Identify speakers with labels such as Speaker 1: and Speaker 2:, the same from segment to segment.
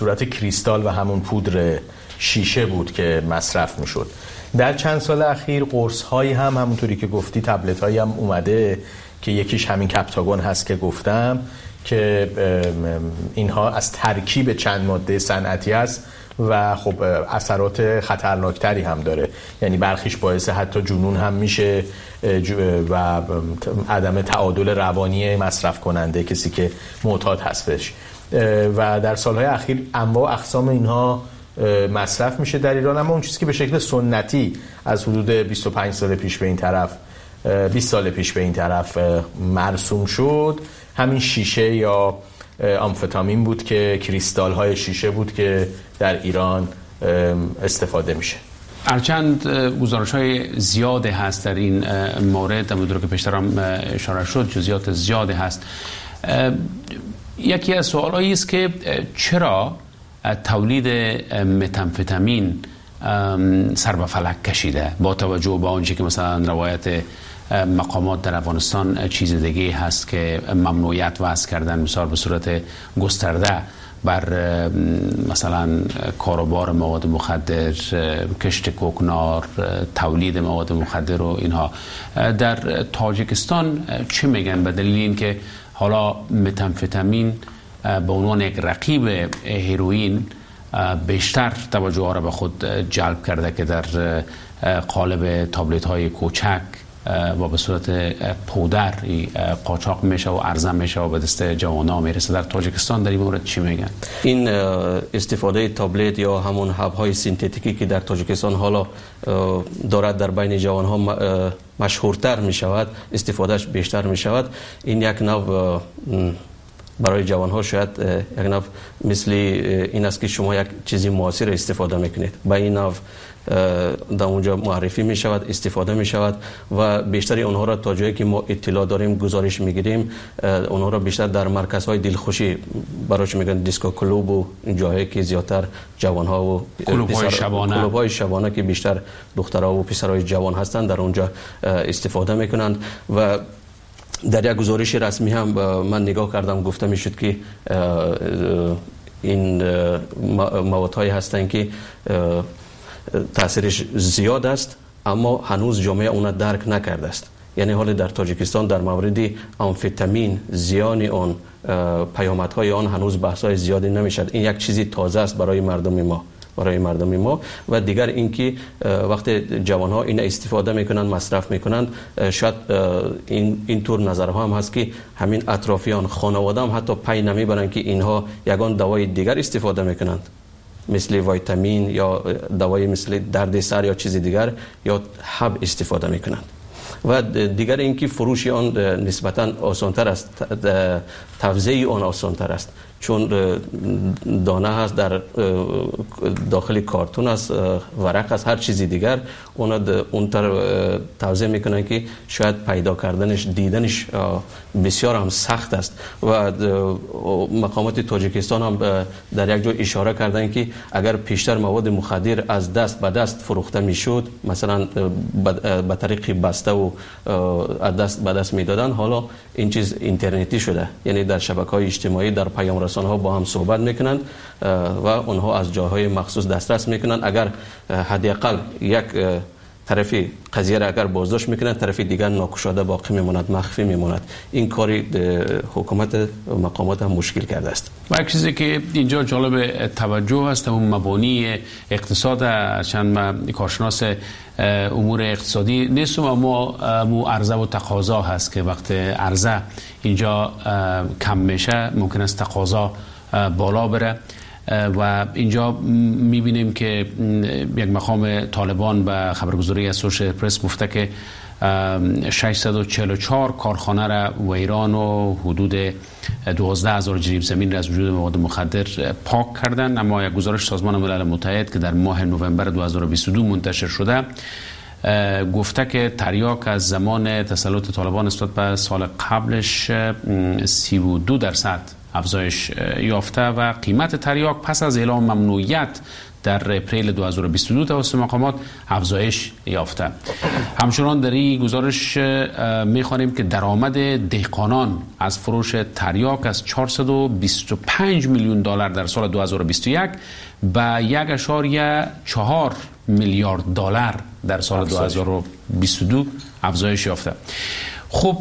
Speaker 1: صورت کریستال و همون پودر شیشه بود که مصرف میشد. در چند سال اخیر قرص هایی هم همونطوری که گفتی، تبلت هایی هم اومده که یکیش همین کپتاگون هست که گفتم که اینها از ترکیب چند ماده صنعتی است و خب اثرات خطرناکتری هم داره، یعنی برخیش باعث حتی جنون هم میشه و عدم تعادل روانی مصرف کننده، کسی که معتاد هست بهش. و در سالهای اخیر انواع اقسام اینها مصرف میشه در ایران، اما اون چیزی که به شکل سنتی از حدود 25 سال پیش به این طرف 20 سال پیش به این طرف مرسوم شد همین شیشه یا آمفتامین بود که کریستال های شیشه بود که در ایران استفاده میشه.
Speaker 2: هرچند گزارش های زیاده هست در این مورد، همونطور که پیشتر هم اشاره شد جزئیات زیاده هست. یکی از سوالایی است که چرا تولید متامفتامین سر به فلک کشیده، با توجه به آنچه که مثلا روایت مقامات در افغانستان چیز دیگه هست که ممنوعیت وضع کردن، مثلا به صورت گسترده بر مثلا کاروبار مواد مخدر، کشت کوکنار، تولید مواد مخدر و اینها. در تاجیکستان چه میگن به دلیل اینکه حالا متامفتامین به عنوان یک رقیب هیروئین بیشتر توجه ها را به خود جلب کرده که در قالب تابلت های کوچک و به صورت پودر قاچاق میشه و عرضه میشه و به دست جوانان میرسه. در تاجیکستان در این مورد چی میگن؟
Speaker 3: این استفاده تابلت یا همون حب‌های سینتتیکی که در تاجیکستان حالا دارد در بین جوانها مشهورتر میشود، استفادهش بیشتر میشود. این یک نوع برای جوانها شاید یک نوع مثل این است که شما یک چیزی موثر استفاده میکنید، با این نوع در اونجا معرفی می شود، استفاده می شود و بیشتری اونها را تا جایی که ما اطلاع داریم گزارش می گیریم اونها را بیشتر در مرکزهای دلخوشی براش میگن دیسکو کلوب و جاهایی که زیادتر جوانها و کلوب‌های شبانه که بیشتر دخترها و پسرای جوان هستند در اونجا استفاده میکنند. و در یک گزارش رسمی هم من نگاه کردم گفته میشد که این موادهایی هستند که تاثیرش زیاد است اما هنوز جامعه اون درک نکرده است. یعنی حالا در تاجیکستان در مورد آمفتامین زیان آن، پیامدهای آن هنوز بحث‌های زیادی نمیشد. این یک چیزی تازه است برای مردم ما و دیگر اینکه وقتی جوانها این استفاده میکنند، مصرف میکنند، شاید این طور نظرها هم هست که همین اطرافیان، خانواده هم حتی پی نمیبرند که اینها یگان دوای دیگر استفاده میکنند مثل ویتامین یا دوای مثل درد سر یا چیز دیگر یا حب استفاده میکنند. و دیگر اینکه فروش آن نسبتا آسانتر است، توزیع آن آسانتر است، چون دانه هست در داخل کارتون است، ورق است، هر چیزی دیگر اون توزیع میکنن که شاید پیدا کردنش، دیدنش بسیار هم سخت است. و مقامات تاجیکستان هم در یک جای اشاره کردن که اگر پیشتر مواد مخدر از دست به دست فروخته میشد، مثلا به طریق بسته و از دست به دست میدادن، حالا این چیز اینترنتی شده، یعنی در شبکه‌های اجتماعی، در پیام رسانه‌ها با هم صحبت میکنند و اونها از جاهای مخصوص دسترس میکنند. اگر حداقل یک طرفی قضیه را اگر بازداشت میکنند، طرف دیگر ناکشاده باقی میماند، مخفی میماند. این کاری حکومت مقامات هم مشکل کرده است.
Speaker 2: و یک چیزی که اینجا جالب توجه است اون مبانی اقتصاد، چند ما کارشناس امور اقتصادی نیستم، اما عرضه و تقاضا هست که وقت عرضه اینجا کم میشه ممکن است تقاضا بالا بره. و اینجا میبینیم که یک مقام طالبان به خبرگزاری اسوشیتد پرس گفته که 644 کارخانه را ویران و حدود 12,000 جریب زمین را از وجود مواد مخدر پاک کردن. اما یک گزارش سازمان ملل متحد که در ماه نوامبر 2022 منتشر شده گفته که تریاک از زمان تسلط طالبان نسبت به سال قبلش 32% افزایش یافته و قیمت تریاک پس از اعلام ممنوعیت در اپریل 2022 توسط مقامات افزایش یافته. همچنان در این گزارش می‌خوانیم که درآمد دهقانان از فروش تریاک از 425 میلیون دلار در سال 2021 به 1.4 میلیارد دلار در سال 2022 افزایش یافته. خب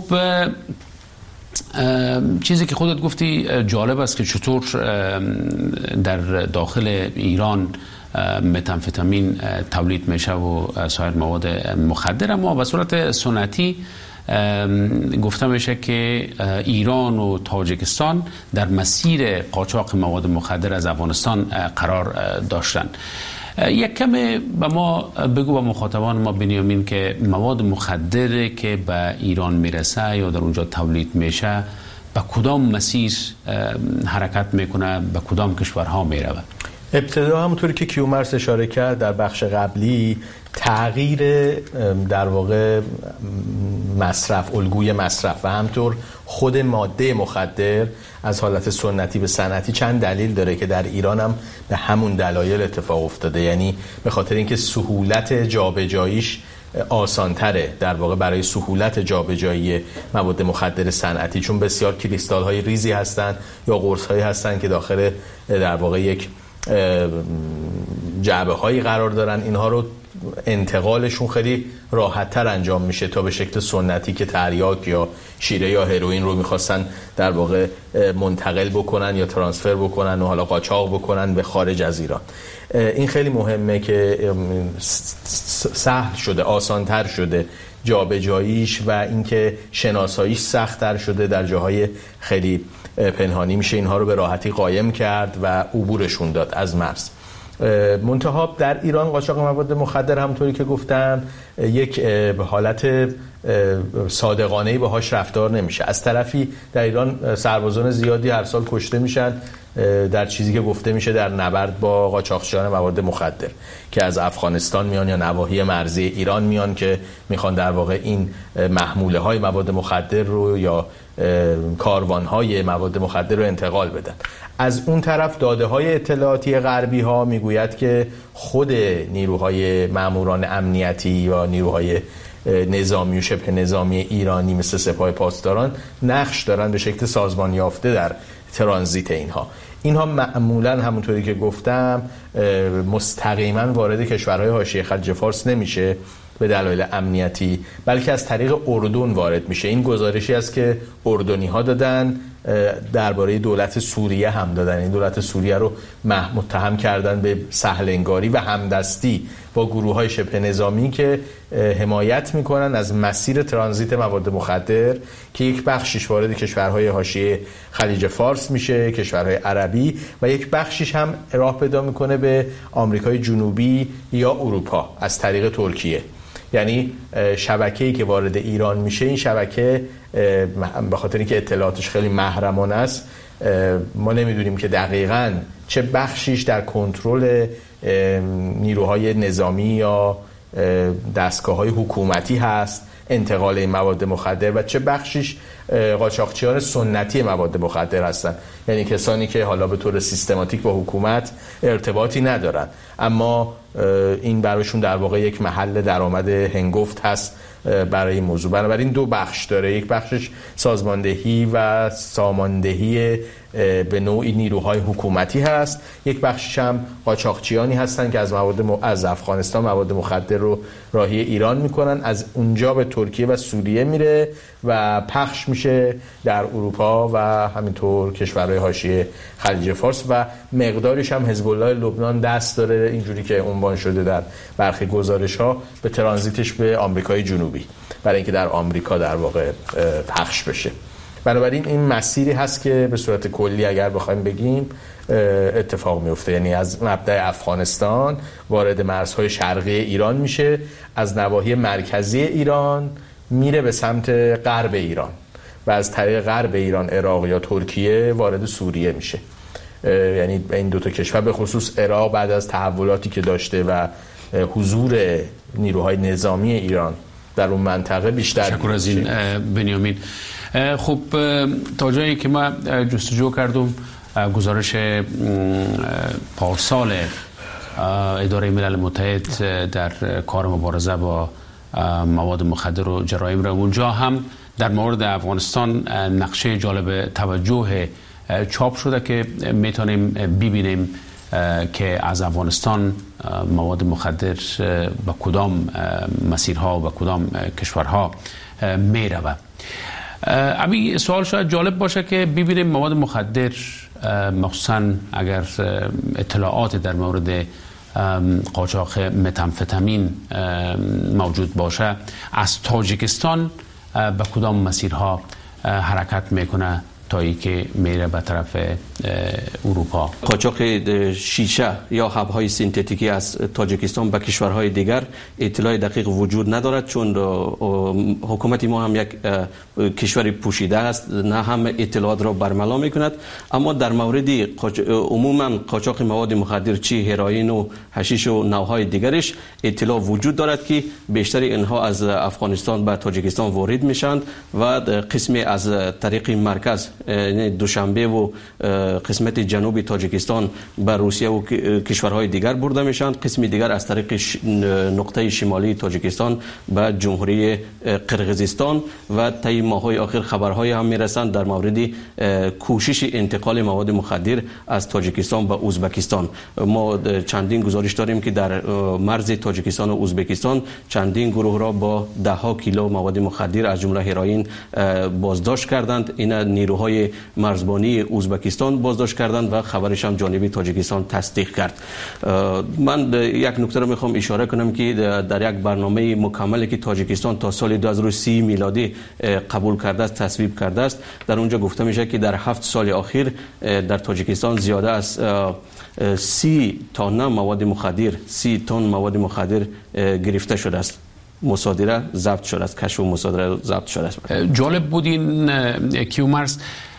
Speaker 2: چیزی که خودت گفتی جالب است که چطور در داخل ایران متامفتامین تولید میشه و سایر مواد مخدر، اما به صورت سنتی گفته میشه که ایران و تاجیکستان در مسیر قاچاق مواد مخدر از افغانستان قرار داشتن. یک کمی به ما بگو، به مخاطبان ما بنیامین، که مواد مخدر که به ایران میرسه یا در اونجا تولید میشه به کدام مسیر حرکت میکنه، به کدام کشورها میره؟
Speaker 1: ابتدا همونطوری که کیومرث اشاره کرد در بخش قبلی، تغییر در واقع مصرف، الگوی مصرف و همطور خود ماده مخدر از حالت سنتی به صنعتی چند دلیل داره که در ایران هم به همون دلایل اتفاق افتاده. یعنی به خاطر اینکه سهولت جابجاییش آسان‌تره در واقع برای سهولت جابجایی مواد مخدر صنعتی، چون بسیار کریستال‌های ریزی هستن یا قرص‌هایی هستن که داخل در واقع یک جعبه‌هایی قرار دارن. اینها رو انتقالشون خیلی راحت‌تر انجام میشه تا به شکل سنتی که تریاک یا شیره یا هروئین رو میخواستن در واقع منتقل بکنن یا ترانسفر بکنن و حالا قاچاق بکنن به خارج از ایران. این خیلی مهمه که سهل شده، آسان‌تر شده جابجاییش و اینکه شناساییش سخت‌تر شده. در جاهای خیلی پنهانی میشه اینها رو به راحتی قایم کرد و عبورشون داد از مرز. منتها در ایران قاچاق مواد مخدر همونطوری که گفتم یک حالت صادقانه‌ای باهاش رفتار نمیشه. از طرفی در ایران سربازان زیادی هر سال کشته میشن در چیزی که گفته میشه در نبرد با قاچاقچیان مواد مخدر که از افغانستان میان یا نواحی مرزی ایران میان که میخوان در واقع این محموله های مواد مخدر رو یا کاروان های مواد مخدر رو انتقال بدن. از اون طرف داده های اطلاعاتی غربی ها میگوید که خود نیروهای ماموران امنیتی یا نیروهای نظامی و شبه نظامی ایرانی مثل سپاه پاسداران نقش دارن به شکل سازمان یافته در ترانزیت اینها معمولا همونطوری که گفتم مستقیما وارد کشورهای حاشیه خلیج فارس نمیشه به دلایل امنیتی، بلکه از طریق اردن وارد میشه. این گزارشی است که اردنی ها دادن، درباره دولت سوریه هم دادن. این دولت سوریه رو متهم کردن به سهلنگاری و همدستی با گروه‌های شبه نظامی که حمایت میکنن از مسیر ترانزیت مواد مخدر که یک بخشش وارد کشورهای حاشیه خلیج فارس میشه، کشورهای عربی، و یک بخشش هم راه پیدا میکنه به آمریکای جنوبی یا اروپا از طریق ترکیه. یعنی شبکه‌ای که وارد ایران میشه، این شبکه به خاطر اینکه اطلاعاتش خیلی محرمانه است ما نمیدونیم که دقیقاً چه بخشیش در کنترل نیروهای نظامی یا دستگاه‌های حکومتی هست انتقال این مواد مخدر و چه بخشیش قاچاقچیان سنتی مواد مخدر هستن، یعنی کسانی که حالا به طور سیستماتیک با حکومت ارتباطی ندارن اما این براشون در واقع یک محل درآمد هنگفت هست برای این موضوع. بنابراین دو بخش داره، یک بخشش سازماندهی و ساماندهی به نوعی نیروهای حکومتی هست، یک بخشش هم قاچاقچیانی هستن که از افغانستان مواد مخدر رو راهی ایران میکنن، از اونجا به ترکیه و سوریه میره و پخش میشه در اروپا و همینطور کشورهای حاشیه خلیج فارس و مقدارش هم حزب الله لبنان دست داره، اینجوری که عنوان شده در برخی گزارش‌ها، به ترانزیتش به آمریکای جنوبی برای اینکه در آمریکا در واقع پخش بشه. بنابراین این مسیری هست که به صورت کلی اگر بخوایم بگیم اتفاق میفته، یعنی از مبدأ افغانستان وارد مرزهای شرقی ایران میشه، از نواحی مرکزی ایران میره به سمت غرب ایران و از طریق غرب ایران عراق یا ترکیه وارد سوریه میشه. یعنی این دو تا کشور به خصوص عراق بعد از تحولاتی که داشته و حضور نیروهای نظامی ایران در اون منطقه بیشتر.
Speaker 2: شکر از این بنیامین. خب تا جایی که ما جستجو کردم گزارش پارسال اداره ملل متحد در کار مبارزه با مواد مخدر و جرایم را، اونجا هم در مورد افغانستان نقشه جالب توجه چاپ شده که میتونیم ببینیم که از افغانستان مواد مخدر به کدام مسیرها و به کدام کشورها میرود. امی سوال شاید جالب باشه که ببینیم مواد مخدر، مخصوصا اگر اطلاعات در مورد قاچاق متامفتامین موجود باشه، از تاجیکستان به کدام مسیرها حرکت میکنه تا ای که میره به طرف اروپا.
Speaker 3: قاچاق شیشه یا حب‌های سینتتیکی از تاجیکستان به کشورهای دیگر اطلاع دقیق وجود ندارد، چون حکومت ما هم یک کشور پوشیده است، نه هم اطلاعات را برملا میکند. اما در مورد عموما قاچاق مواد مخدر، چی هروئین و حشیش و نوعهای دیگرش، اطلاع وجود دارد که بیشتر اینها از افغانستان به تاجیکستان وارد میشند و قسمی از طریق مرکز، یعنی دوشنبه و قسمت جنوبی تاجیکستان به روسیه و کشورهای دیگر برده میشن، قسمی دیگر از طریق نقطه شمالی تاجیکستان به جمهوری قرقیزستان و طی ماه‌های آخر خبرهای هم میرسند در مورد کوشش انتقال مواد مخدر از تاجیکستان به ازبکستان. ما چندین گزارش داریم که در مرز تاجیکستان و ازبکستان چندین گروه را با ده‌ها کیلو مواد مخدر از جمله هروئین بازداشت کردند. این نیروهای مرزبانی ازبکستان بازداشت کردند و خبرش هم جانب تاجیکستان تصدیق کرد. من یک نکته رو میخوام اشاره کنم که در یک برنامه مکملی که تاجیکستان تا سال 2030 میلادی قبول کرده است، تصویب کرده است، در اونجا گفته میشه که در 7 سال اخیر در تاجیکستان زیاده از 30 تن مواد مخدر 30 تن مواد مخدر گرفته شده است، مصادره ضبط شده است، کشف و مصادره ضبط شده است.
Speaker 2: جالب بود این کیومرث.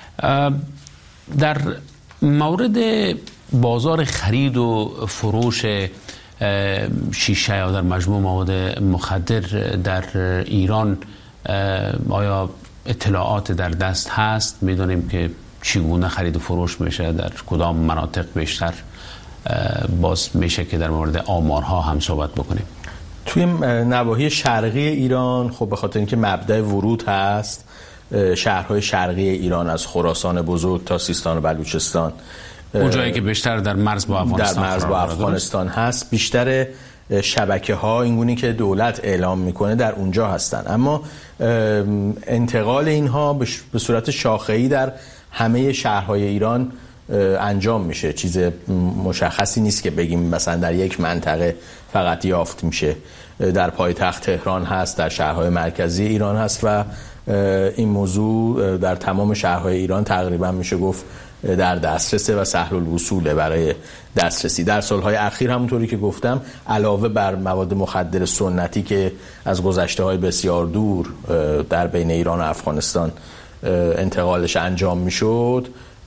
Speaker 2: در مورد بازار خرید و فروش شیشه یا در مجموع مواد مخدر در ایران آیا اطلاعات در دست هست؟ میدونیم که چگونه خرید و فروش میشه، در کدام مناطق بیشتر؟ باز میشه که در مورد آمارها هم صحبت بکنیم.
Speaker 1: توی نواحی شرقی ایران، خب به خاطر اینکه مبدأ ورود هست، شهرهای شرقی ایران از خراسان بزرگ تا سیستان و بلوچستان،
Speaker 2: اونجایی که بیشتر در مرز با
Speaker 1: افغانستان هست، بیشتر شبکه ها اینگونی که دولت اعلام میکنه در اونجا هستن. اما انتقال اینها به صورت شاخه‌ای در همه شهرهای ایران انجام میشه. چیز مشخصی نیست که بگیم مثلا در یک منطقه فقط یافت میشه. در پایتخت تهران هست، در شهرهای مرکزی ایران هست و این موضوع در تمام شهرهای ایران تقریبا میشه گفت در دسترسه و سهل الوصوله برای دسترسی. در سالهای اخیر همونطوری که گفتم، علاوه بر مواد مخدر سنتی که از گذشته‌های بسیار دور در بین ایران و افغانستان انتقالش انجام میشد،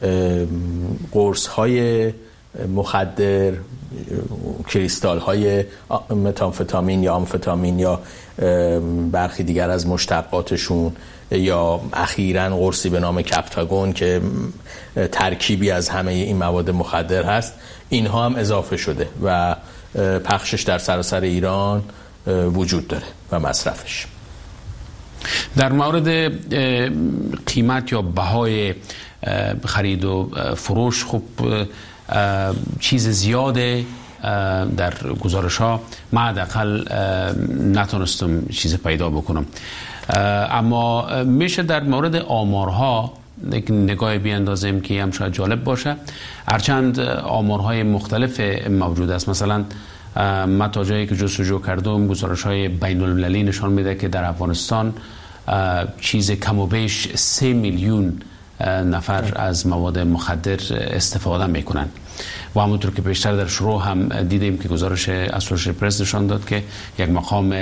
Speaker 1: قرص‌های مخدر، کریستال‌های متامفتامین یا آمفتامین یا برخی دیگر از مشتقاتشون، یا اخیراً قرصی به نام کپتاگون که ترکیبی از همه این مواد مخدر هست، اینها هم اضافه شده و پخشش در سراسر ایران وجود داره و مصرفش.
Speaker 2: در مورد قیمت یا بهای خرید و فروش، خب چیز زیاده در گزارش ها من حداقل نتونستم چیز پیدا بکنم، اما میشه در مورد آمارها یک نگاه بیاندازیم که هم شاید جالب باشه. هرچند آمارهای مختلف موجود است، مثلا من تا جایی که جستجو کردم گزارش های بین المللی نشان میده که در افغانستان چیز کم و بیش 3 میلیون نفر از مواد مخدر استفاده میکنن و همونطور که بیشتر در شروع هم دیدیم که گزارش اسوشییتد پرس نشان داد که یک مقام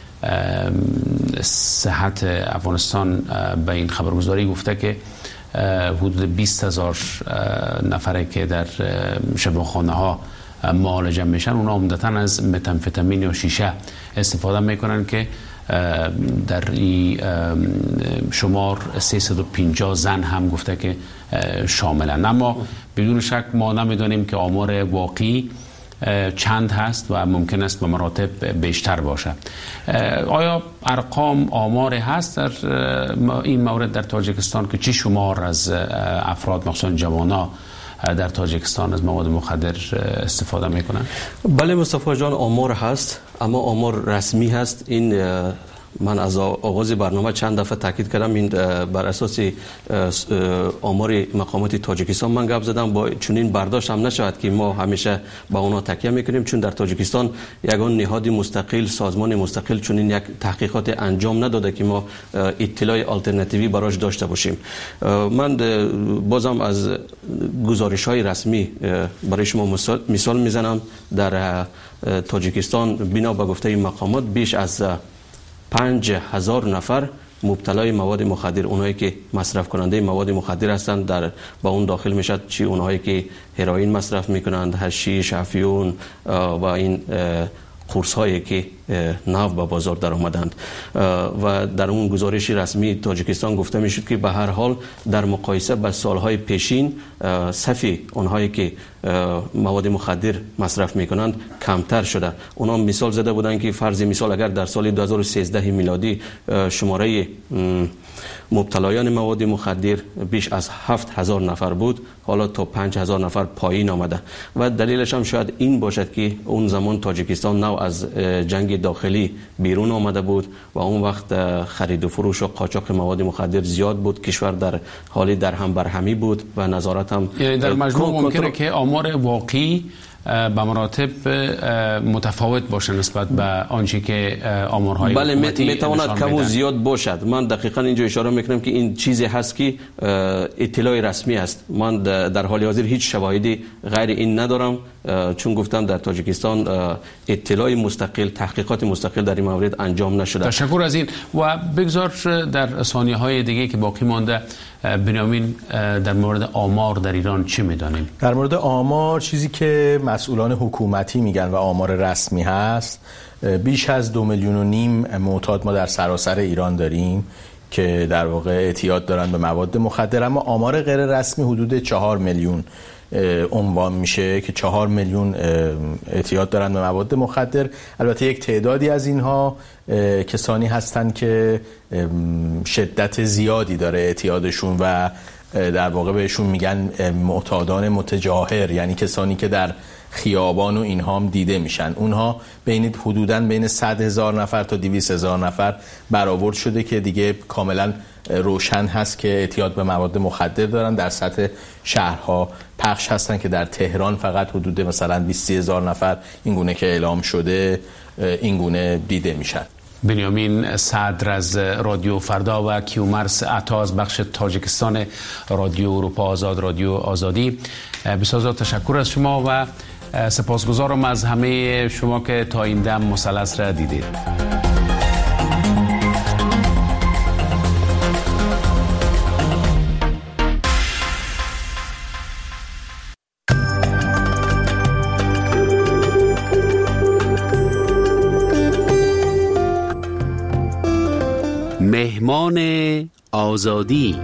Speaker 2: صحت افغانستان به این خبرگزاری گفته که حدود 20,000 نفره که در شفاخانه ها معالجه میشن، اونا عمدتاً از متامفتامین یا شیشه استفاده میکنن که در این شمار 350 زن هم گفته که شاملن. اما بدون شک ما نمیدونیم که آمار واقعی چند هست و ممکن است به مراتب بیشتر باشه. آیا ارقام آمار هست در این مورد در تاجیکستان که چی شمار از افراد مخصوصا جوانا در تاجیکستان از مواد مخدر استفاده میکنن؟
Speaker 3: بله مصطفی جان، آمار هست اما آمار رسمی هست. این من از آغاز برنامه چند دفعه تاکید کردم، این بر اساس آمار مقامات تاجیکستان من گپ زدم. با چنین برداشت هم نشود که ما همیشه با اونا تکیه میکنیم، چون در تاجیکستان یگان نهاد مستقل، سازمان مستقل چنین یک تحقیقات انجام نداده که ما اطلاع آلترناتیوی براش داشته باشیم. من بازم از گزارش‌های رسمی برای شما مثال میزنم. در تاجیکستان بنا به گفته مقامات بیش از 5000 نفر مبتلای مواد مخدر، اونایی که مصرف کننده مواد مخدر هستند، در با اون داخل میشد چی اونایی که هروئین مصرف میکنند، حشیش، افیون و این قرص هایی که نو به بازار در آمدند. و در اون گزارش رسمی تاجیکستان گفته میشد که به هر حال در مقایسه با سالهای پیشین صف اونهایی که مواد مخدر مصرف میکنند کمتر شده. اونا مثال زده بودند که فرض مثال اگر در سال 2013 میلادی شماره مبتلایان مواد مخدر بیش از 7000 نفر بود، حالا تا 5000 نفر پایین آمده. و دلیلش هم شاید این باشد که اون زمان تاجیکستان نو از جنگ داخلی بیرون آمده بود و اون وقت خرید و فروش و قاچاق مواد مخدر زیاد بود، کشور در حالی در هم برهمی بود و نظارت هم،
Speaker 2: یعنی در مجموع ممکنه که آمار واقعی به مراتب متفاوت باشه نسبت به آنچه که آمارهای
Speaker 3: بله میتواند کم و زیاد باشد. من دقیقاً اینجا اشاره میکنم که این چیزی هست که اطلاع رسمی است. من در حال حاضر هیچ شواهدی غیر این ندارم، چون گفتم در تاجیکستان اطلاع مستقل، تحقیقات مستقل در این مورد انجام نشده.
Speaker 2: تشکر از این. و بگذار در ثانیه های دیگه که باقی مانده بنیامین در مورد آمار در ایران چی میدانیم؟
Speaker 1: در مورد آمار چیزی که مسئولان حکومتی میگن و آمار رسمی هست، بیش از 2.5 میلیون معتاد ما در سراسر ایران داریم که در واقع اعتیاد دارن به مواد مخدر، اما آمار غیر رسمی حدود 4 میلیون عنوان میشه که 4 میلیون اعتیاد دارن به مواد مخدر. البته یک تعدادی از اینها کسانی هستند که شدت زیادی داره اعتیادشون و در واقع بهشون میگن معتادان متجاهر، یعنی کسانی که در خیابان و اینها هم دیده میشن. اونها حدوداً بین 100,000 نفر تا 200,000 نفر برآورد شده که دیگه کاملا روشن هست که اعتیاد به مواد مخدر دارن. در سطح شهرها پخش هستن که در تهران فقط حدود مثلا 20,000 نفر این گونه که اعلام شده این گونه دیده میشن.
Speaker 2: بنیامین صدر از رادیو فردا و کیومرث عطا از بخش تاجیکستان رادیو اروپا آزاد، رادیو آزادی، بسیار تشکر از شما و سپاسگزارم از همه شما که تا این دم مثلث را دیدید.
Speaker 4: مهمان آزادی.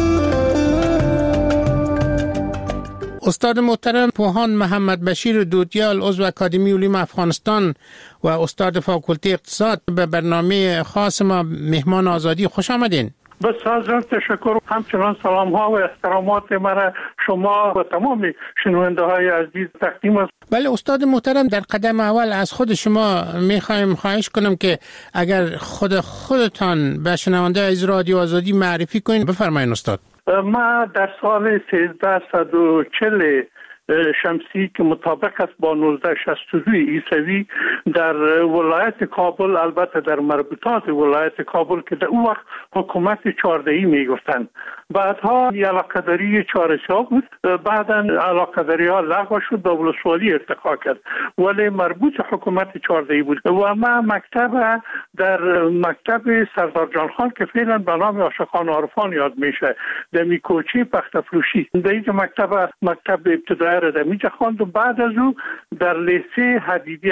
Speaker 5: استاد محترم پوهان محمد بشیر دودیال، عضو اکادمی علوم افغانستان و استاد فاکولته اقتصاد، به برنامه خاص ما مهمان آزادی خوش آمدین.
Speaker 6: بسیار تشکر. همچنان سلام ها و احترامات مرا شما و تمام شنونده های عزیز تقدیم است.
Speaker 5: بله استاد محترم، در قدم اول از خود شما میخوایم خواهش کنم که اگر خودتان به شنونده از رادیو آزادی معرفی کنید. بفرمایید استاد.
Speaker 6: ما در سال 1340 شمسی که مطابق است با 1962 عیسوی در ولایت کابل، البته در مربوطات ولایت کابل که در اون وقت حکومت 14ای میگفتند، بعدها علاقه‌داری چهارسیاه بود، بعدا علاقه‌داری‌ها لغو شد و ولسوالی ارتقا کرد، ولی مربوط حکومت 14ای بود. و ما مکتب در مکتب سردار جان خان که فعلا به نام عاشقان عارفان یاد میشه، در میکوچی پخت‌فروشی، در اینجا مکتب ابتدایی را در میجا خواند و بعد از او در لیسه حدیدیه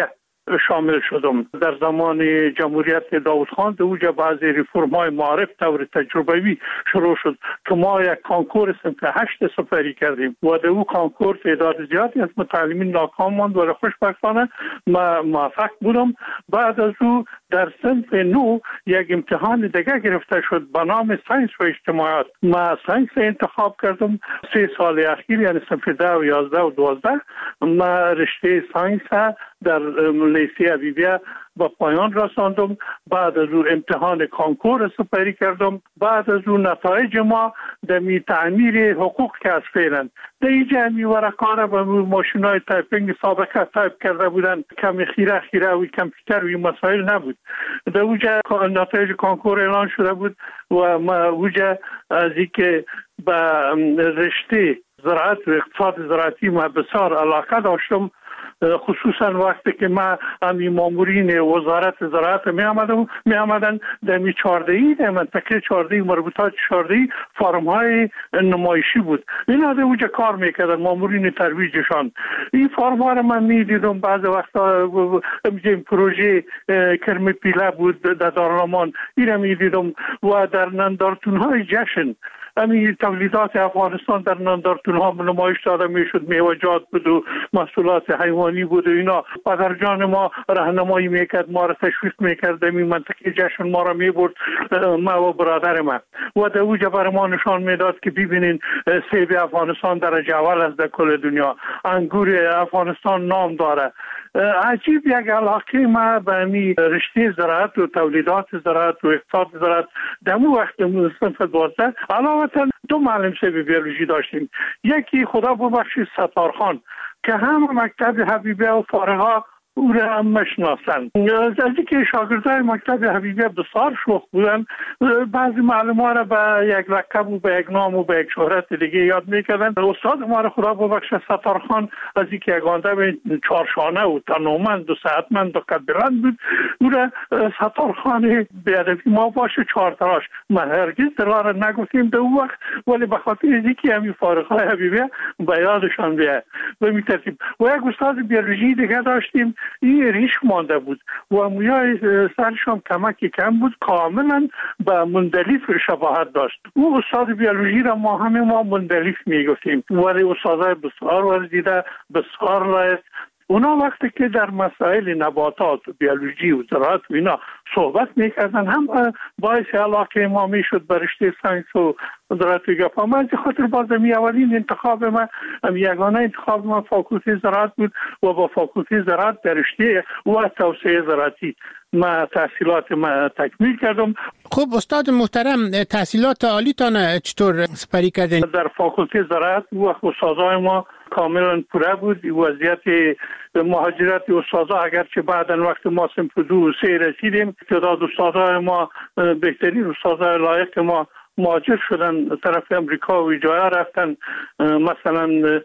Speaker 6: شامل شدم. در زمان جمهوریت داوود خان در اوجا بعضی ریفرم های معارف طور تجربوی شروع شد که ما یک کانکور صنف 8 سپری کردیم و در او کانکور تعداد زیادی از متعلمین ناکام ماند و خوشبختانه موفق بودم. بعد از او در صنف 9 یک امتحان دیگه گرفته شد به نام ساینس و اجتماعات. ما ساینس انتخاب کردم. 3 سال اخیر یعنی صنف 10 و 11 و 12 ما رشته ساینس در لیسه حبیبیه با پایان رساندم. بعد از او امتحان کانکور سپری کردم. بعد از او نتایج ما در تعمیر حقوق کسب فعلا در اینجا ورقانه با ماشینای تایپینگ سابقه تایپ کرده بودن، کمی خیره و کامپیوتر و مسائل نبود. در اونجا نتایج کانکور اعلان شده بود و ما اونجا از اینکه به رشته زراعت و اقتصاد زراعتی ما بسیار علاقه داشتم، خصوصا وقتی که ما امی مامورین وزارت زراعت می آمدن در می 14 در منطقه 14 مربوطات 14 فارم های نمایشی بود. اینا در اونجا کار میکردن مامورین ترویجشان. این فارم ها رو من می دیدم. بعض وقتا این پروژه کرم پیله بود در دارالامان، این رو می دیدم و در نندارتون های جشن امی تولیدات افغانستان در نندارتون ها نمایش داده میشد. میوه‌جات بود و محصولات حیوانی بود و اینا. پدرجان ما راهنمایی میکرد، ما را تشویق میکرد. این منطقه جشن ما را میبرد، ما و برادر ما، و در اوجا برای ما نشان میداد که ببینین سیب افغانستان درجه اول است در کل دنیا، انگور افغانستان نام داره. عجیب یک علاقه ما به امی رشته زراعت و تولیدات زراعت و اقتصاد زراعت در اون وقت صنف 12 علاوه 2 معلم سیب بیولوژی داشتیم. یکی خدا ببخشید ستارخان که هم مکتب حبیبیه و فارغا او را هم مشناسن. از اینکه شاگردای مکتب حبیبیه بسیار شوخ بودن، بعضی معلم ها را به یک لقب و به یک نام و به یک شهرت دیگه یاد میکردن. استاد ما را خدا ببخشه ستارخان از اینکه یک آدم 4 شانه و تنومند و صحتمند و قد بلند بود، او را ستارخان بیادبی ما باشه 4 تراش. ما هرگز دلار نگفتیم در اون وقت، ولی به خاطر اینکه همین فارغای حبیبیه به یادشان بیاد به می ترتیب. و یک استاد بیولوژی دیگه داشتیم، این ریش مانده بود و مویای سرشان کمکی کم بود، کاملا به مندلیف شباهت داشت. او استاد بیولوژی را ما مندلیف میگفتیم، ولی استادای بسیار ورزیده، بسیار لایق. اونا وقتی که در مسائل نباتات و بیولوژی و زراعت و اینا صحبت میکردن، هم باعث علاقه ما میشد به رشته ساینس و زراعت و گپا. من خاطر بازمی اولین انتخاب من، یگانه انتخاب من فاکولته زراعت بود و با فاکولته زراعت در رشته و توسعه زراعتی ما تحصیلات ما تکمیل کردم.
Speaker 5: خب استاد محترم، تحصیلات عالیتان چطور سپری کردین؟
Speaker 6: در فاکولته زراعت و استادای ما کاملا پوره بود. وضعیت مهاجرت استادا اگرچه بعدن وقت ما صنف 2 و 3 رسیدیم، تعداد استادای ما بهترین استادای لایق ما مهاجر شدن طرف امریکا و جایا رفتن. مثلا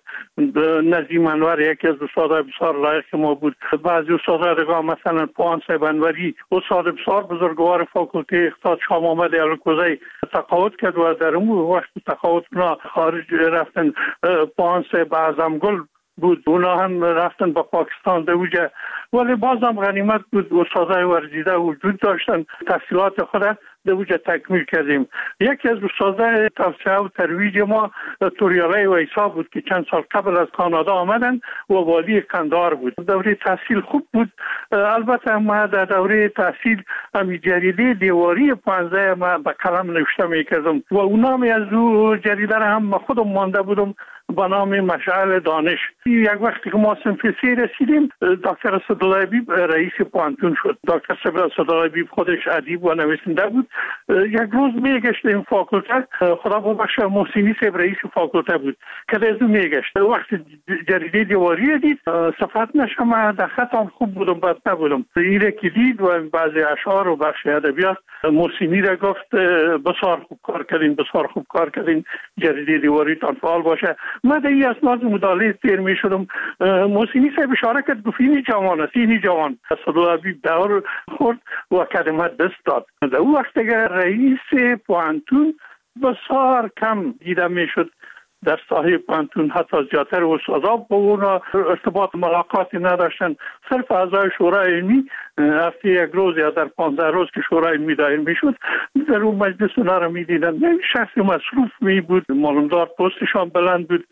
Speaker 6: نظیم انور یکی از استادای بسیار لایق ما بود. بعضی استادای دیگه مثلا پوان صاحب انوری استاد بسیار بزرگوار فاکولته اقتصاد شام آمد الکوزی تقاعد کرد و در اون وقت تقاعد اونا خارج رفتن. پوان صاحب اعظمگل بود، اونا هم رفتن با پاکستان در اوجه، ولی بازم غنیمت بود استادای ورزیده وجود داشتن. تحصیلات خود در اوجه تکمیل کردیم. یکی از استادای توسعه و ترویج ما توریالی ویسا بود که چند سال قبل از کانادا آمدن و والی قندهار بود. دوره تحصیل خوب بود. البته ما در دوره تحصیل همی جریده دیواری 15 ما به قلم نوشته میکردم و اونام از او جریده را هم خودم مانده بودم با نام مشعل دانش. یک وقتی که ما صنف 3 رسیدیم، دکتر اسدالله بیب رئیس پوانتون شد. دکتر اسدالله بیب خودش ادیب و نویسنده بود. یک روز میگشت این فاکولته، خدا ببخشه محسنی صاحب رئیس فاکولته بود که از اون میگشت. وقتی جریده دیواری دید صفت نشم، در خطم خوب بودم بد نبودم. این که دید و بعضی اشعار و بخش ادبیات محسنی را گفت بسیار خوب کار کردین، بسیار خوب کار کردین، جریده دیواری تان فعال باشه. من در این اسناد مداله تیر می شدم. محسنی صاحب اشاره کرد گفت اینی جوان است، اینی جوان. اسدالله بیب دور خورد و کلمه دست داد. در اون وقت اگر رئیس پوانتون بسیار کم دیده می شد در ساحه پانتون حتی زیادتر استادا با اونا ارتباط ملاقاتی نداشتن. صرف اعضای شورای علمی هفته یک روز یا در 15 روز که شورای علمی دایر میشد در اون مجلس اونا رو میدیدن. شخص مصروف می بود، معلومدار پستشان بلند بود.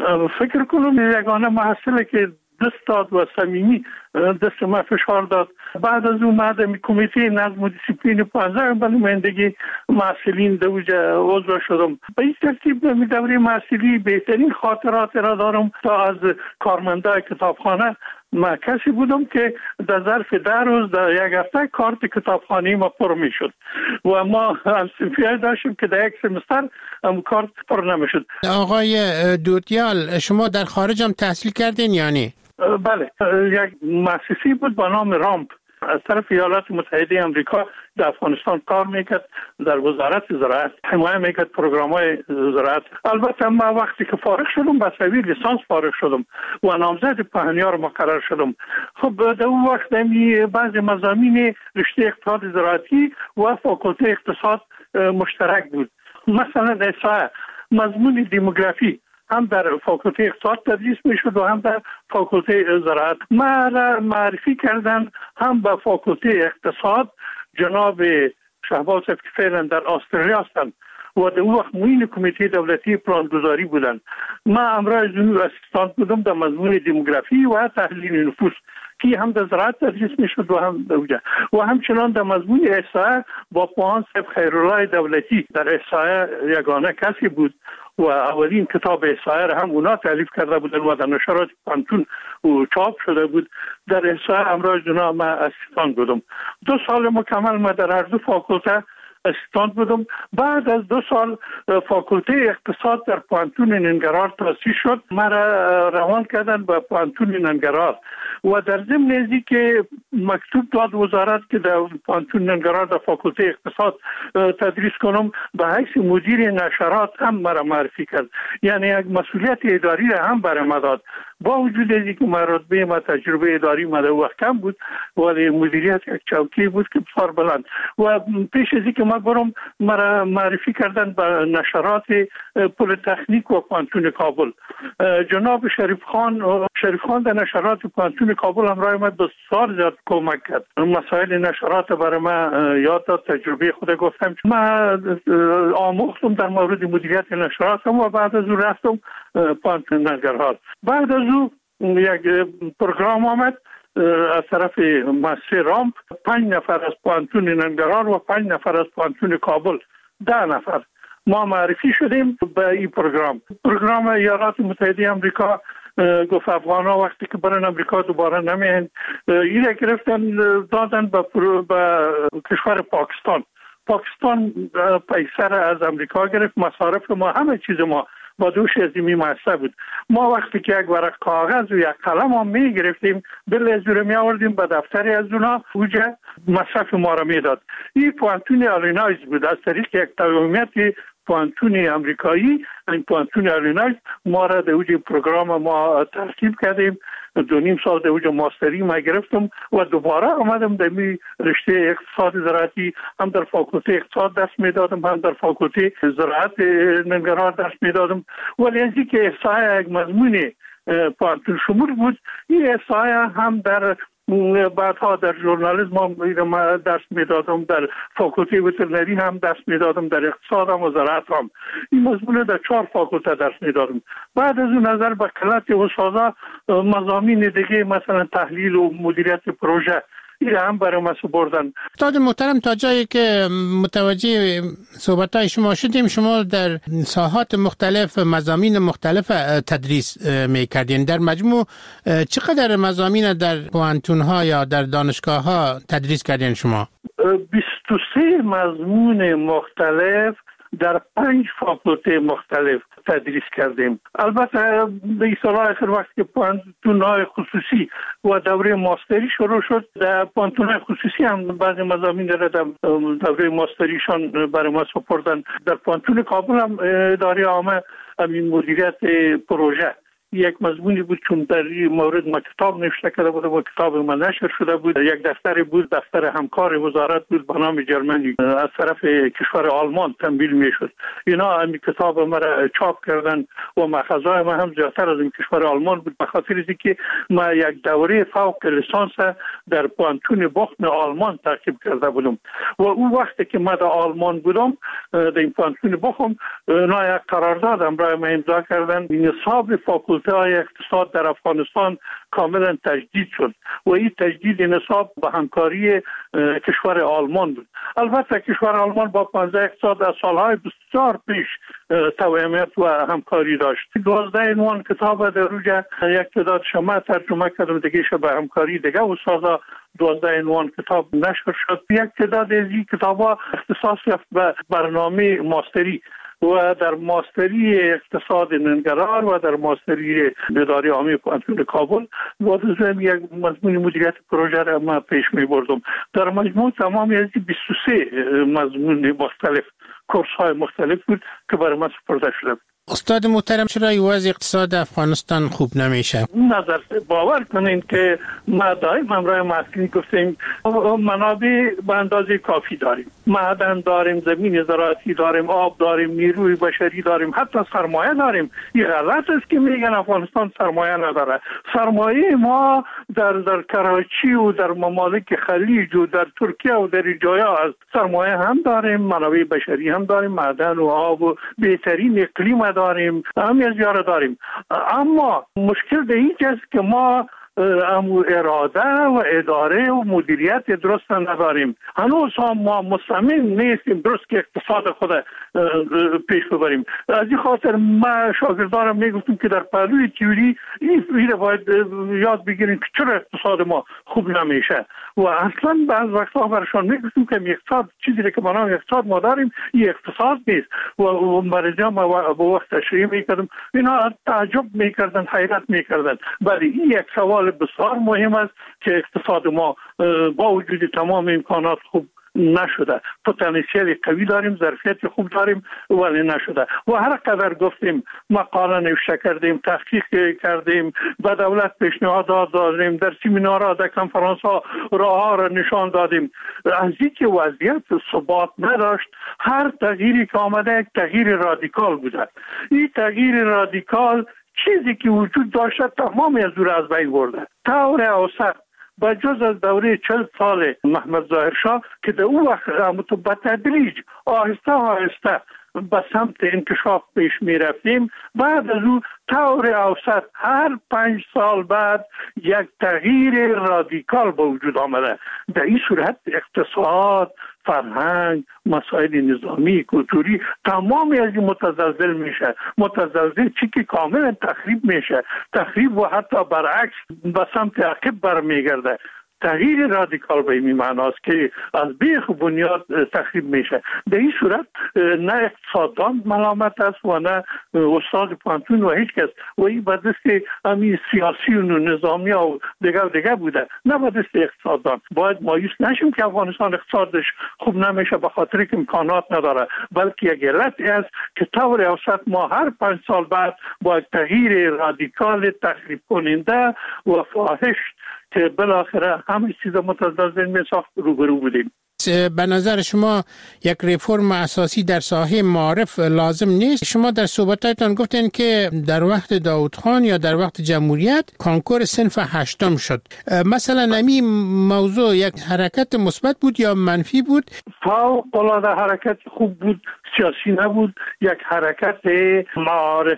Speaker 6: فکر کنم یگانه محصله که دست داد و صمیمی دست ما فشار داد. بعد از اون مادم کمیته نظم و دیسیپلین 15 به نمایندگی محصلین دوجه عضو شدم. به این ترتیب می دوره محصلی بهترین خاطرات را دارم تا از کارمندای کتابخانه. ما کسی بودم که در ظرف 10 روز در یک هفته کارت کتابخانه ما پر می شد و ما هم صنفی داشتیم که در یک سمستر کارت پر نمی شد.
Speaker 5: آقای دودیال شما در خارج هم تحصیل کردین یعنی؟
Speaker 6: بله، یک مؤسسه بود با نام رامپ از طرف ایالات متحده آمریکا در افغانستان کار میکرد، در وزارت زراعت حمایت میکرد پروگرام‌های زراعت. البته ما وقتی که فارغ شدم با سوی لیسانس فارغ شدم و نامزد پهنیار مقرر شدم. خب در اون وقت بعضی مضامین رشته اقتصاد زراعتی و فاکولته اقتصاد مشترک بود. مثلا احصاء، مضمون دموگرافی هم در فاکولته اقتصاد تدریس میشد و هم در فاکولته زراعت. ما را معرفی کردن هم به فاکولته اقتصاد جناب شهباز که فعلا در استرالیا هستند و در اون وقت معین کمیته دولتی پلانگذاری بودند. ما امرای زنو اسیستانت بودم در مضمون دموگرافی و تحلیل نفوس که هم در زراعت تدریس میشد و هم دوجه و همچنان در مضمون احصاء با پوهان صاحب خیرالله دولتی در احصاء یگانه کسی بود و اولین کتاب احصاء را هم اونا تالیف کرده بودن و در نشرات پانتون چاپ شده بود. در احصاء امرای جناب ما اسیستانت بودم. 2 سال مکمل ما در هر دو فاکولته اسیستانت بودم. بعد از 2 سال فاکولته اقتصاد در پانتون ننگرهار تأسیس شد. ما را روان کردن به پانتون ننگرهار و در ضمن ازی که مکتوب داد وزارت که در پانتون ننگرهار در فاکولته اقتصاد تدریس کنم، به حیث مدیر نشرات هم مرا معرفی کرد. یعنی یک مسئولیت اداری را هم برای ما داد. با وجود ازی که رتبه ما تجربه اداری ما در وقت کم بود ولی مدیریت یک چوکی بود که بسیار بلند و پیش ازی که ما برم مرا معرفی کردن به نشرات پلی‌تکنیک و پانتون کابل. جناب شریف خان در نشرات پانتون کابل همراه ما بسیار زیاد کمک کرد. مسائل نشرات برای ما یاد داد، تجربه خود گفتم. ما آموختم در مورد مدیریت نشرات و بعد از اون رفتم پانتون ننگرهار. بعد از اون یک پروگرام آمد از طرف مؤسسه رامپ. 5 نفر از پانتون ننگرهار و 5 نفر از پانتون کابل، 10 نفر ما معرفی شدیم به این پروگرام ایالات متحده آمریکا گفت افغانا وقتی که برن امریکا دوباره نمیان. این گرفتن دادن به کشور پاکستان پیسر از امریکا گرفت. مصارف ما همه چیز ما با دوش ازیمی محصه بود. ما وقتی که یک ورق کاغذ و یک قلم هم می گرفتیم بلزوره می آوردیم به دفتری از اونا اوجه مصرف ما را می داد. این پوانتون آلینایز بود از طریق یک تومیت پوانتون امریکایی. این پوانتون آلینایز ما را در اوج پروگرام ما ترکیب کردیم. 2.5 سال در اوج ماستری ما گرفتم و دوباره آمدم در می رشته اقتصاد زراعتی هم در فاکولته اقتصاد درس می دادم هم در فاکولته زراعت ننگرهار درس می دادم. ولی از اینکه احصاء یک مضمون پوانتون شمول بود، این احصاء هم در بعدها در ژورنالیسم هم درس میدادم، در فاکولته وترنری هم درس میدادم، در اقتصاد هم و زراعت هم. این مضمون در 4 فاکولته درس میدادم. بعد از اون نظر به قلت استادا مضامین دیگه مثلا تحلیل و مدیریت پروژه این هم برای ما سپردن.
Speaker 5: استاد محترم تا جایی که متوجه صحبت‌های شما شدیم، شما در ساحات مختلف مضامین مختلف تدریس می‌کردین. در مجموع چقدر مضامین در پوانتون‌ها یا در دانشگاه‌ها تدریس کردین شما؟
Speaker 6: 23 مضمون مختلف در 5 فاکولته مختلف تدریس کردیم. البته به سال آخر وقتی که پانتون‌های خصوصی و دوره ماستری شروع شد، در پانتون‌های خصوصی هم بعضی مضامین در دوره ماستریشان برای ما سپردن. در پانتون کابل هم اداره عامه همین مدیریت پروژه یک مضمونی بود چون در این مورد ما کتاب نوشته کرده بودم و کتاب ما نشر شده بود. یک دفتری بود، دفتر همکار وزارت بود به نام جرمنی، از طرف کشور آلمان تمویل میشد. اینا این کتاب ما را چاپ کردن و مأخذهای ما هم زیادتر از این کشور آلمان بود، به خاطر اینکه ما یک دوره فوق لیسانس در پانتون بخم آلمان تعقیب کرده بودم و اون وقتی که ما در آلمان بودم در این پانتون بخم اینا یک قرارداد امرای ما امضا کردن. نصاب فاکولته های اقتصاد در افغانستان کاملا تجدید شد و این تجدید نصاب با همکاری کشور آلمان بود. البته کشور آلمان با 15 اقتصاد از سالهای بسیار پیش توأمیت و همکاری داشت. 12 عنوان کتاب در روجه یک تعداد شما ترجمه کردم، دیگه به همکاری دیگه استادا 12 عنوان کتاب نشر شد. یک تعداد از این کتاب‌ها اختصاص یافت به برنامه ماستری و در ماستری اقتصاد ننگرهار و در ماستری اداره عامی پانتون کابل و یک مضمون مدیریت پروژه را ما پیش می بردم. در مجموع تمامی از 23 مضمون مختلف، کورس های مختلف بود که برای ما سپرده شده بود.
Speaker 5: استاد محترم، چرا وضع اقتصاد افغانستان خوب نمیشه؟
Speaker 6: نظر باور کنین که ما دائم همراه محصلین گفتیم منابع به اندازه کافی داریم، معدن داریم، زمین زراعتی داریم، آب داریم، نیروی بشری داریم، حتی سرمایه داریم. این غلط است که میگن افغانستان سرمایه نداره. سرمایه ما در کراچی و در ممالک خلیج و در ترکیه و در جایا است. سرمایه هم داریم، منابع بشری هم داریم، معدن و آب و بهترین اقلیم داریم، همه از یاره داریم. اما مشکل در اینجاست که ما اراده و اداره و مدیریت درست نداریم. هنوز هم ما مصمم نیستیم درست که اقتصاد خود پیش ببریم. از این خاطر ما شاگردانم میگفتیم که در پهلوی تئوری این باید یاد بگیریم که چرا اقتصاد ما خوب نمیشه و اصلا بعض وقتا برشان میگفتیم که اقتصاد چیزی که ما نام اقتصاد ما داریم این اقتصاد نیست و مریضا ما با وقت تشریح میکردم، اینا تعجب میکردن، حیرت میکردن. ولی این یک سوال بسیار مهم است که اقتصاد ما با وجود تمام امکانات خوب نشده. پتانسیل قوی داریم، ظرفیت خوب داریم ولی نشده. و هر قدر گفتیم مقاله نوشته کردیم، تحقیق کردیم، به دولت پیشنهادات دادیم، در سمینارها، در کنفرانس‌ها راه‌ها را نشان دادیم. از اینکه وضعیت ثبات نداشت، هر تغییری که آمده یک تغییر رادیکال بوده. این تغییر رادیکال چیزی که وجود داشته تمامی از از بین برده. طور اوسط با جز از دوره 40 سال محمد ظاهر شاه که در اون وقت به تدریج آهسته آهسته به سمت انکشاف پیش می رفتیم، بعد از اون طور اوسط هر 5 سال بعد یک تغییر رادیکال به وجود آمده. در این صورت اقتصاد، فرهنگ، مسائل نظامی، کلتوری تمامی از این متزلزل میشه. متزلزل چی که کاملا تخریب میشه، تخریب و حتی برعکس به سمت عقب برمیگرده. تغییر رادیکال به این معناست که از بیخ بنیاد تخریب میشه. در این صورت نه اقتصاددان ملامت است و نه استاد پانتون و هیچ کس و این به دست همین سیاسی و نظامی و دیگه بوده، نه به دست اقتصاددان. باید مایوس نشیم که افغانستان اقتصادش خوب نمیشه به خاطر که امکانات نداره، بلکه یک علت است که طور اوسط ما هر 5 سال بعد با تغییر رادیکال تخریب کننده و فاحش که بالاخره همه چیز متزلزل میساخت روبرو بودیم.
Speaker 5: به نظر شما یک ریفرم اساسی در ساحه معارف لازم نیست؟ شما در صحبتاتون گفتین که در وقت داود خان یا در وقت جمهوریت کانکور صنف 8 شد. مثلا این موضوع یک حرکت مثبت بود یا منفی بود؟
Speaker 6: فوق العاده حرکت خوب بود، سیاسی نبود، یک حرکت معارف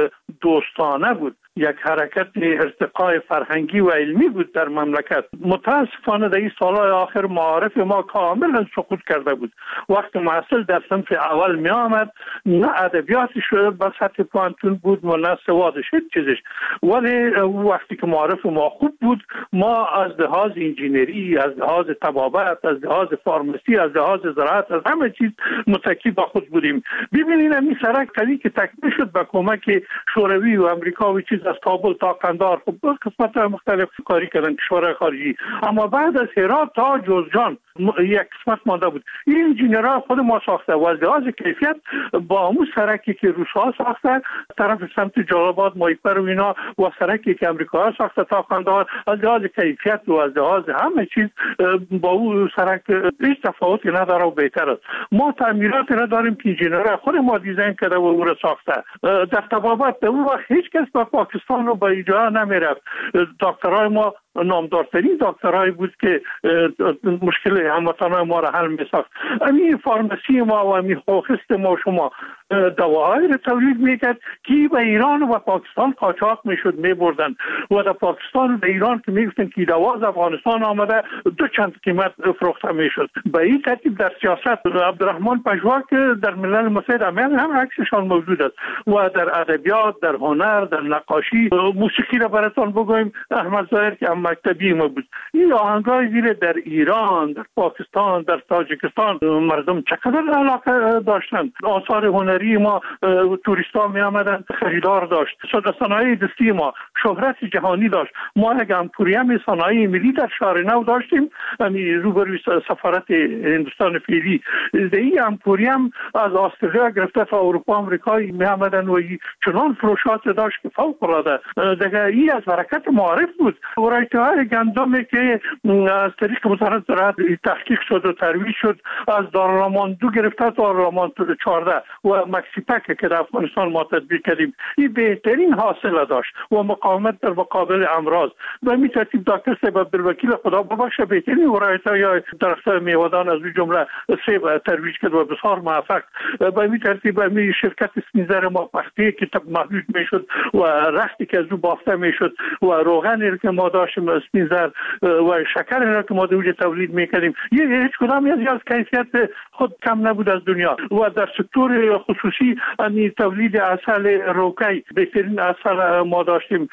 Speaker 6: دوستانه بود، یک حرکت ارتقای فرهنگی و علمی بود در مملکت. متاسفانه در این سالهای آخر معارف ما کاملا سقوط کرده بود. وقت محصل در صنف اول می آمد نه ادبیاتش به سطح پانتون بود و نه سوادش هیچ چیزش، ولی وقتی که معارف ما خوب بود ما از لحاظ انجینری، از لحاظ طبابت، از لحاظ فارمسی، از لحاظ زراعت، از همه چیز متکی با خود بودیم. ببینید این سرک قوی که تکمیل شد با کمک شوروی و امریکا و چیز از کابل تا قندهار، خب قسمت مختلف کاری کردن کشورهای خارجی، اما بعد از هرات تا جوزجان یک قسمت مانده بود. این انجینرها خود ما ساخته و از لحاظ کیفیت با همون سرکی که روس‌ها ساخته طرف سمت جلال‌آباد مایپر و اینا و سرکی که امریکاها ساخته تا قندهار، از لحاظ کیفیت و از لحاظ همه چیز با اون سرک هیچ تفاوتی نداره و بهتر است. ما تعمیرات را داریم که انجینرها خود ما دیزاین کرده و او را ساخته. در تبابت به اون وقت هیچ کس به پاکستان رو به اینجا نمیرفت. دکترای ما نامدارترین دکترایی بود که مشکل هموطنان ما را حل می‌ساخت. این فارماسی ما و این خوخست ما شما دواهایی را تولید میکرد که به ایران و پاکستان قاچاق میشد میبردن و در پاکستان و در ایران که میگفتن که دوا از افغانستان آمده دو چند قیمت فروخته میشد. به این ترتیب در سیاست عبدالرحمن پژوا که در ملل متحد هم عکسشان موجود است و در ادبیات، در هنر، در نقاشی، موسیقی را براتون بگویم احمد ظاهر که مکتبی ما بود. این آهنگای زیر در ایران، در پاکستان، در تاجیکستان مردم چقدر علاقه داشتند. آثار هنری ما توریستا می آمدن خریدار داشت. صنایع دستی ما شهرت جهانی داشت. ما یک امپوریوم صنایع ملی در شهر نو داشتیم روبروی سفارت هندوستان فعلی. این امپوریوم از استرالیا گرفته تا اروپا آمریکا می آمدن و چنان فروشات داشت که فوق العاده. دیگه این از برکت معارف بود. ورایته‌های گندمی که از طریق وزارت زراعت تحقیق شد و ترویج شد از دارالامان 2 گرفته تا دارالامان 14 و مکسیپک که در افغانستان ما تطبیق کردیم، این بهترین حاصل داشت و مقاومت در مقابل امراض. و می ترتیب دکتر صاحب عبدالوکیل خدا ببخشه بهترین ورایت‌های درخت‌های میوه‌دان از این جمله سیب ترویج کرد و بسیار موفق. و می ترتیب می شرکت سنیزر ما پختی که محدود میشد و رختی که از او بافته میشد و روغن که ما داشتیم سنیزر و شکر را که ما دوجه تولید میکردیم هیچ کدام از کیفیت خود کم نبود از دنیا. و در سکتور خصوصی تولید عسل روکی بهترین عسل ما داشتیم.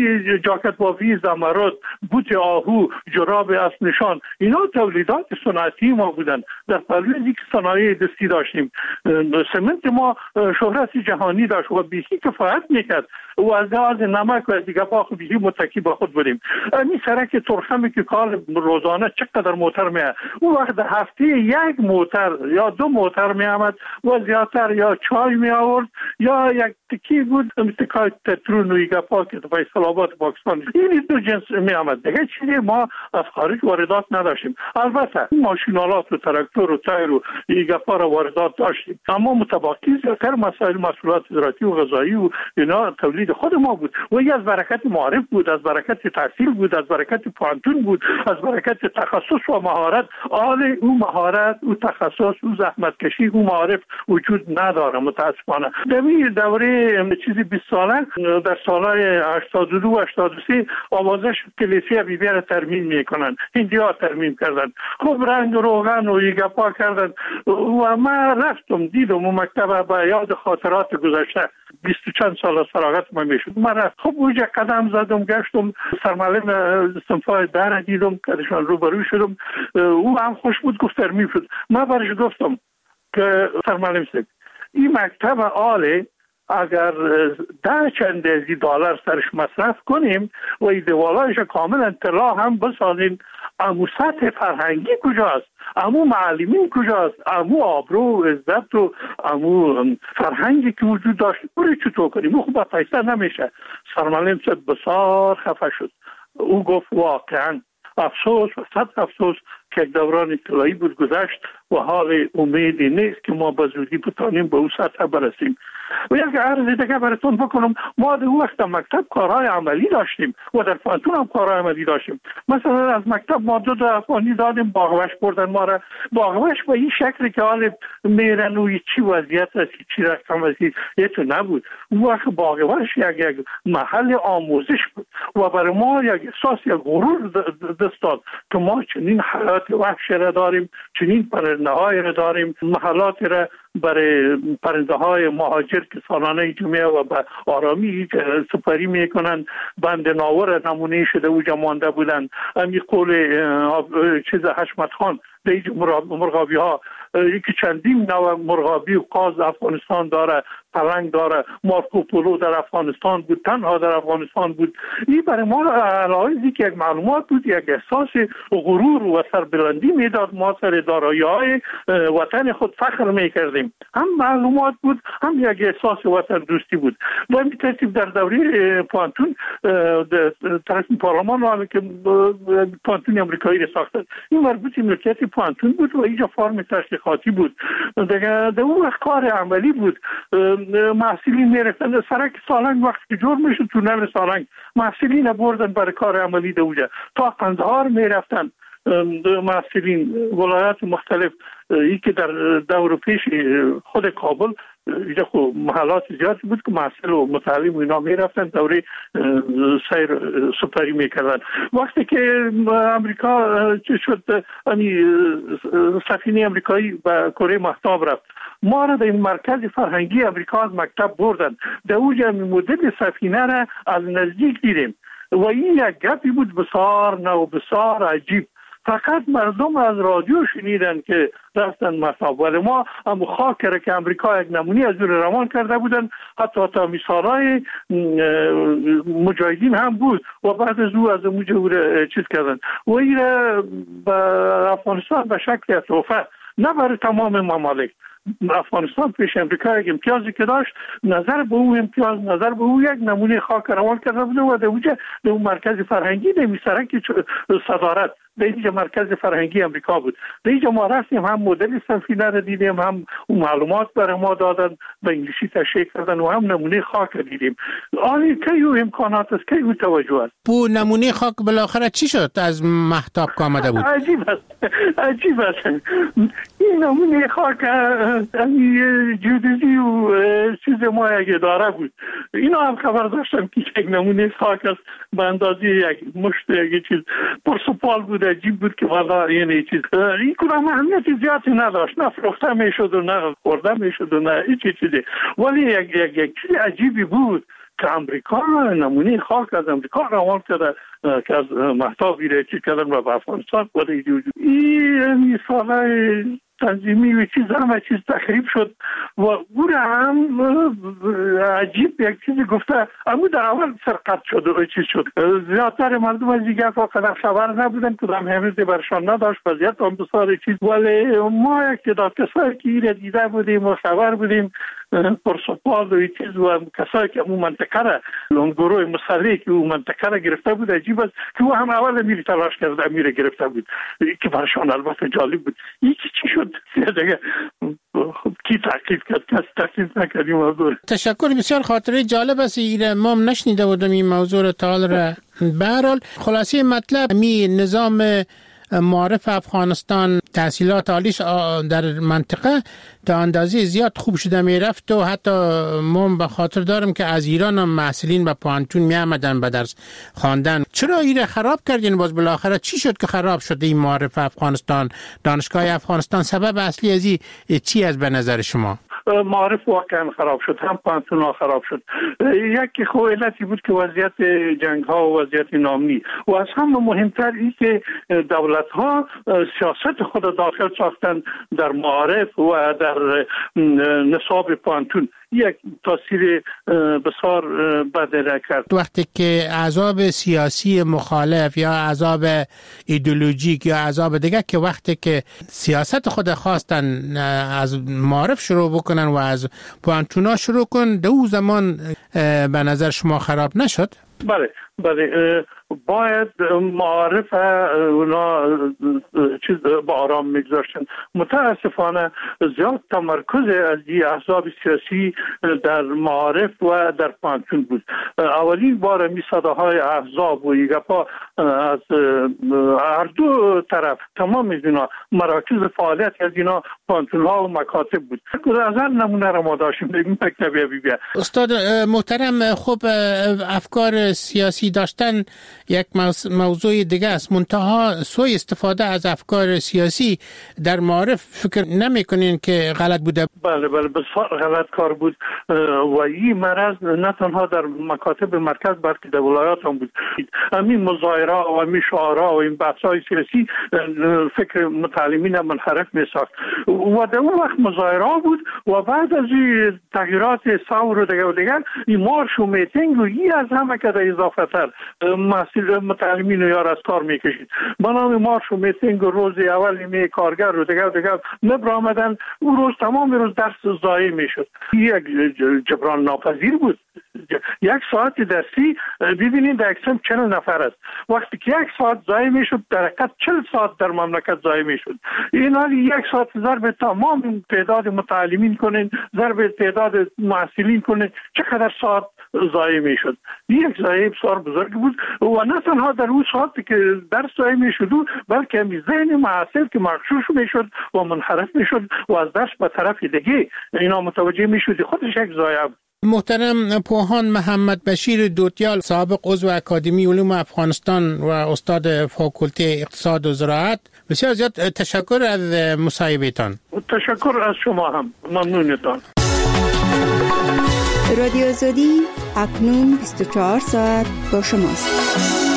Speaker 6: جاکت بافی زمرد، بوت آهو، جراب اسب نشان، اینا تولیدات صنعتی ما بودن. در پلوی صنایع دستی داشتیم. سمنت ما شهرت جهانی داشت و بیشی کفایت میکرد و از لحاظ نمک و دیگه باخ بیشی متکی با خود بودیم. این سرک ترخمی که کال روزانه چقدر موتر میاد، اون وقت در هفته 1 موتر یا 2 موتر میامد و زیادتر یا چای می آورد یا یک تکی بود امتکای تترون و ایگا پاک فیصل آباد پاکستان. این 2 جنس می آمد. دیگه چیزی ما از خارج واردات نداشتیم. البته ماشینالات و تراکتور و تایر و ایگا پا را واردات داشتیم، اما متباقی زیادتر مسائل محصولات زراعتی و غذایی و اینا تولید خود ما بود و این از برکت معارف بود، از برکت تحصیل بود، از برکت پانتون بود، از برکت تخصص و مهارت. آل او مهارت او تخصص او زحمت کشی او معارف وجود نداره متاسفانه. در دوره چیزی 20 ساله در سالهای 82 و 83 آوازه شد که لیسه بی را ترمیم میکنن. هندی‌ها ترمیم کردن. خب رنگ روغن و گپا کردن و من رفتم دیدم و مکتب با یاد خاطرات گذشته 20 چند سال فراغت ما میشد. من رفت خب اونجا قدم زدم گشتم سرمعلم صنفای در دیدم کدشان روبروی شدم. او هم خوش بود گفت ترمیم شد. من برش گفتم که سرمعلم صاحب این مکتب عالی اگر 10 چندی دلار سرش مصرف کنیم و این دیوالایش کامل اطلاع هم بسازیم، امو سطح فرهنگی کجاست؟ امو معلمین کجاست؟ امو آبرو و عزت و امو فرهنگی که وجود داشت برای چطور کنیم؟ او خوب پیسه نمیشه. سرمعلم صاحب بسیار خفه شد. او گفت واقعا افسوس و صد افسوس که یک دوران طلایی بود گذشت و حال امیدی نیست که ما به زودی بتانیم به اون سطح برسیم. و یک عرض دیگه براتون بکنم، ما در اون وقت مکتب کارهای عملی داشتیم و در پانتون هم کارهای عملی داشتیم. مثلا از مکتب ما 2 افغانی دادیم باغوش بردن ما را. باغوش به این شکلی که حال میرن و چی وضعیت است چی رقم است یه تو نبود. اون وقت باغوش یک محل آموزش بود و برای ما یک احساس یک غرور دست داد که ما چنین حیات وحش را داریم، چنین پرنده های را داریم، محلات را برای پرنده های مهاجر که سالانه جمعه و به آرامی سپری میکنن. بند ناور نمونه شده و جمانده بودن. امی قول چیز حشمت خان دیج مرغابی ها یکی چندین نوع مرغابی و قاز افغانستان داره پلنگ داره. مارکوپولو در افغانستان بود، تنها در افغانستان بود. این برای ما علایزی که یک معلومات بود، یک احساس غرور و سربلندی میداد. ما سر دارایی‌های وطن خود فخر میکردیم. هم معلومات بود، هم یک احساس وطن دوستی بود. و این ترتیب در دوره پانتون طرف پارلمان رو که پانتون امریکایی را ساختن، این مربوط ملکیت پانتون بود و اینجا فرم تشریحاتی بود. در اون وقت کار عملی بود. محصولین میرفتن سرک سالنگ وقتی که جور میشد، تونل سالنگ محصولین بردن برای کار عملی در اونجا. تا قندهار میرفتن محصولین ولایات مختلف. ای که در دور پیش خود کابل اینجا خب محلات زیادی بود که محصل و متعلم و اینا میرفتن دوره سیر سپری میکردن. وقتی که امریکا چه شد، سفینه امریکایی به کره مهتاب رفت، ما را در این مرکز فرهنگی امریکا از مکتب بردن. در اونجا مدل سفینه را از نزدیک دیدیم و این یک گپی بود بسیار نو، بسیار عجیب. فقط مردم از رادیو شنیدن که رفتن مصاب، ولی ما هم خاک را که امریکا یک نمونه از اون روان کرده بودن، حتی تا مثالای مجاهدین هم بود و بعد از او از اونجا چیز کردن و این را به افغانستان به شکل تحفه، نه برای تمام ممالک. افغانستان پیش امریکا یک امتیازی که داشت، نظر به او امتیاز، نظر به او یک نمونه خاک روان کرده بوده و در اونجا در اون مرکز فرهنگی در میسرک صدارت در اینجا مرکز فرهنگی امریکا بود. در اینجا ما رفتیم، هم مدل سفینه را دیدیم، هم اون معلومات برای ما دادن، به انگلیسی تشریح کردن و هم نمونه خاک را دیدیم. آلی که او امکانات است، که او توجه است.
Speaker 5: بو نمونه خاک بالاخره چی شد از مهتاب که آمده بود؟
Speaker 6: عجیب است. این نمونه خاک جیودزی و چیز ما یک اداره بود. اینا هم خبر داشتم که یک نمونه خاک است به اندازه یک مشت یک چیز پرسپال بود. عجیب بود که والا یعنی چیز این کدام اهمیت زیادی نداشت، نه فروخته میشد و نه خورده میشد و نه هیچ چیزی، ولی یک چیز عجیبی بود که امریکا نمونه خاک از امریکا روان کرده که از مهتاب را چیز کردن و به افغانستان بوده. این مثال تنظیمی و چیز همه چیز تخریب شد و او هم عجیب یک چیزی گفته، اما در اول سرقت شد و چیز شد. زیادتر مردم از دیگه قدر خبر نبودن، کدام همیزی برشان نداشت، وضعیت هم بسیار چیز. ولی ما یک تعداد کسایی که این دیده بودیم و خبر بودیم، پرسپال و چیز و کسایی که اون منطقه را، اون گروه مسلحی که اون منطقه را گرفته بود، عجیب است که او هم اول امیر تلاش کرده امیر گرفته بود که برشان البته جالب بود. یکی چی شد دیگه کی تحقیق کرد، کس تحقیق نکردیم.
Speaker 5: تشکر، بسیار خاطره جالب است. ما نشنیده بودم این موضوع تعال را. به هر حال خلاصه مطلب می نظام معارف افغانستان تحصیلات عالیش در منطقه تا اندازه زیاد خوب شده می رفت و حتی من به خاطر دارم که از ایران هم محصلین به پانتون می آمدن به درس خواندن. چرا این خراب کردین؟ باز بالاخره چی شد که خراب شد این معارف افغانستان، دانشگاه افغانستان؟ سبب اصلی از این چی از به نظر شما؟
Speaker 6: معارف واقعا خراب شد، هم پانتون ها خراب شد. یکی خو علتی بود که وضعیت جنگ ها و وضعیت نامنی و از همه مهمتر این که دولت ها سیاست خود داخل ساختن در معارف و در نصاب پانتون. یک تاثیر بسیار بد کرد.
Speaker 5: وقتی که احزاب سیاسی مخالف یا احزاب ایدئولوژیک یا احزاب دیگه که وقتی که سیاست خود خواستن از معارف شروع بکنن و از پانتونا شروع کن، در اون زمان به نظر شما خراب نشد؟
Speaker 6: بله باید معارف اونا چیز با آرام میگذاشتن. متاسفانه زیاد تمرکز از این احزاب سیاسی در معارف و در پانتون بود. اولین بار می صداهای احزاب و ایگپا از هر دو طرف تمام از اینا مراکز فعالیت از اینا پانتون ها و مکاتب بود. از هر نمونه را ما داشتیم در این مکتب بیا.
Speaker 5: استاد محترم، خب افکار افکار سیاسی داشتن یک موضوع دیگه است، منتها سوء استفاده از افکار سیاسی در معارف فکر نمی‌کنین که غلط بوده؟
Speaker 6: بله بسیار غلط کار بود و این مرض نه تنها در مکاتب مرکز بلکه در ولایات هم بود. همین مظاهره و همین شعارها و این بحث‌های سیاسی فکر متعلمین منحرف می‌ساخت و در اون وقت مظاهره بود و بعد از این تغییرات ثور و دیگر این مارش و میتینگ و این از همه که در اضافه تر متعلمین یار از کار میکشید. بنابراین مارش و میتینگ و روز اول می کارگر و دیگر نبرآمدن، اون روز تمام روز درس ضایع میشد. یک جبران ناپذیر بود. یک ساعت درسی ببینید در اکسم 40 نفر است. وقتی که یک ساعت ضایع میشد در حقیقت 40 ساعت در مملکت ضایع میشد. این حالی یک ساعت ضرب تمام تعداد متعلمین کنین، ضرب تعداد محصلین کنین، چقدر ساعت ضایع میشد. یک ضایع بسیار بزرگ بود و نه تنها در اون ساعتی که درس ضایع میشد بلکه همین ذهن محصل که مغشوش میشد و منحرف میشد و از درس به طرف دیگه اینا متوجه میشد، خودش یک ضایع بود.
Speaker 5: محترم پوهان محمد بشیر دودیال، سابق عضو اکادمی علوم افغانستان و استاد فاکولته اقتصاد و زراعت، بسیار زیاد تشکر از مصاحبهتان.
Speaker 6: تشکر از شما هم، ممنونتان.
Speaker 7: رادیو آزادی اکنون 24 ساعت با شماست.